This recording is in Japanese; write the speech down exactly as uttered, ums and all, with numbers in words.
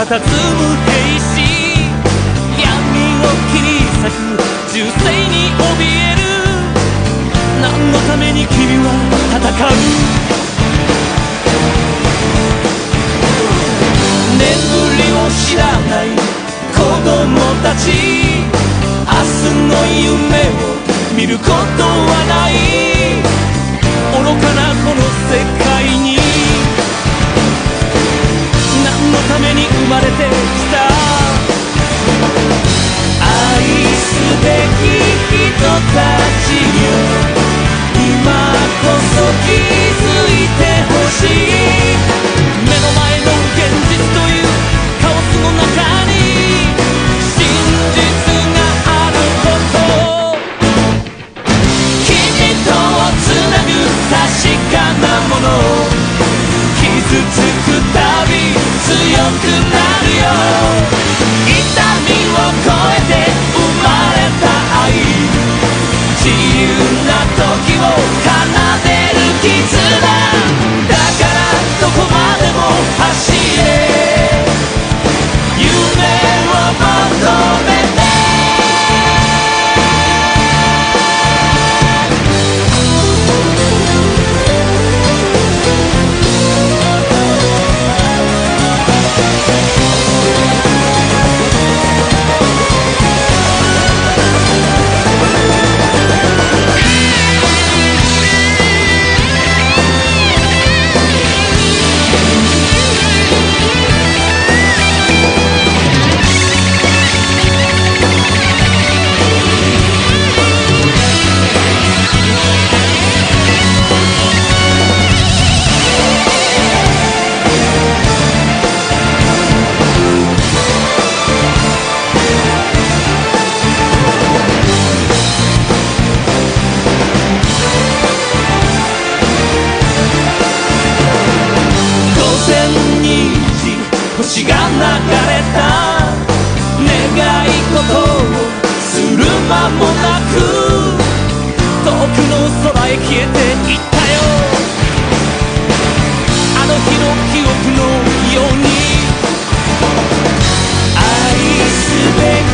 佇む兵士、闇を切り裂く銃声に怯える。何のために君は戦う？眠りを知らない子供たち、明日の夢を見ることはない。愚かなこの世界に何のために生まれてきた？愛すべき人たちよ、今こそ気づいてほしい。目の前の現実というカオスの中に真実があること、君とをつなぐ確かなもの、傷つくたび強くなるよ。痛みを超えて生まれた愛、自由な時を奏でる絆だから、どこまでも走れ、夢を求めて。星が流れた願い事をする間もなく、遠くの空へ消えていったよ。あの日の記憶のように愛すべき